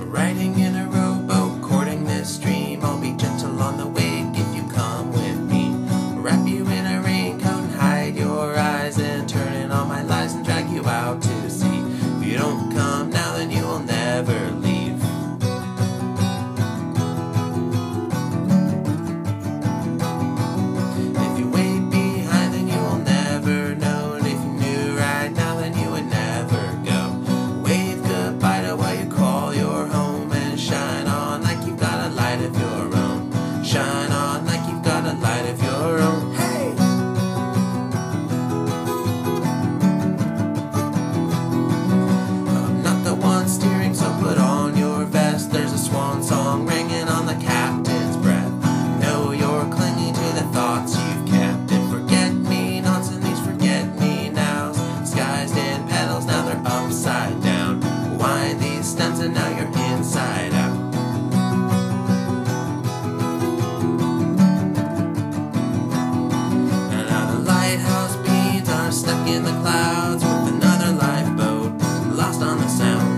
Riding in a rowboat, courting this dream. I'll be gentle on the wake if you come with me. Wrap you in a raincoat and hide your eyes, and turn in all my lies and drag you out to sea. If you don't come now, then you will never leave. If you wait behind, then you will never know. And if you knew right now, then you would never go. Wave goodbye to what you call your home, and shine on like you've got a light of your own. Shine on like you've got a light of your own. Hey! I'm not the one steering, so put on your vest. There's a swan song ringing on the captain's breath. Know you're clinging to the thoughts you've kept. And forget-me-nots and these forget-me-nows, disguised in petals, now they're upside down. Wind these stems and now you're inside out. And now the lighthouse beams are stuck in the clouds, with another lifeboat lost on the sound.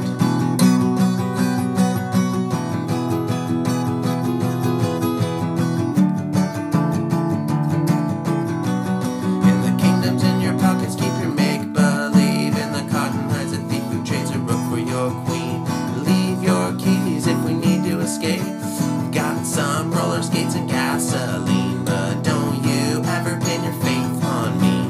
In the kingdoms in your pockets, keep your make-believe. In the cotton hides, a thief who trades a rook for your queen. Leave your keys if we need to escape. Got some roller skates and gasoline, but don't you ever pin your faith on me.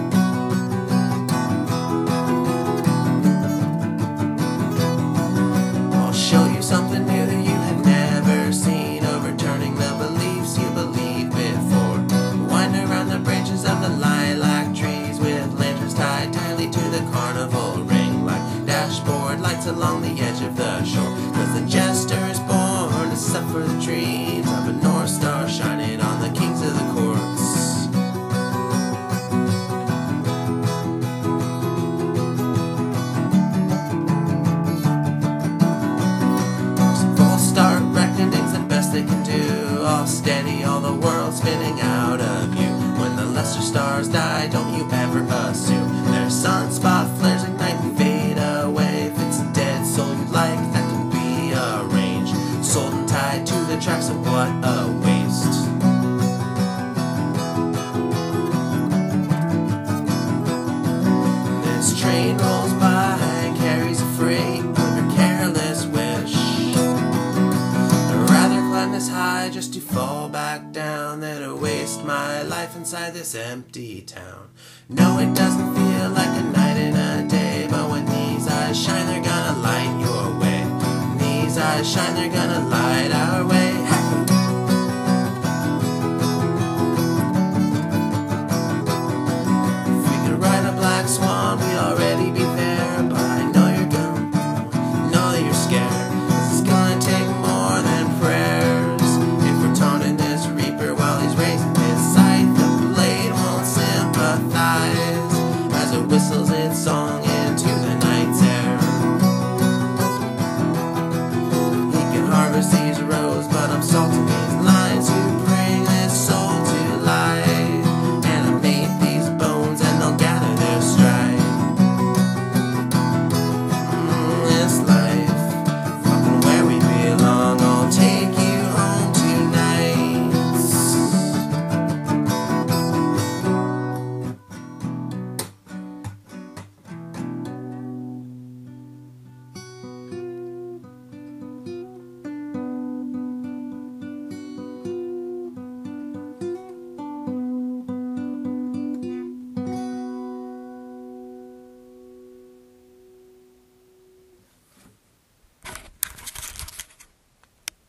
I'll show you something new that you have never seen, overturning the beliefs you believed before. Wind around the branches of the lilac trees, with lanterns tied tightly to the carnival ring, like dashboard lights along the edge of the shore. 'Cause the jester is born to suffer the dreams of a North Star shining on the kings of the courts. False start reckoning's the best they can do. All steady, all the world spinning out of you. When the lesser stars die, don't you ever assume their sunspot flares ignite and fade away. If it's a dead soul you like, that can be arranged, sold and tied to the tracks of what a waste. This train rolls by and carries a freight of your careless wish. I'd rather climb this high just to fall back down than to waste my life inside this empty town. No, it doesn't feel like a night and a day, but when these eyes shine, they're gonna light your way. When these eyes shine, they're gonna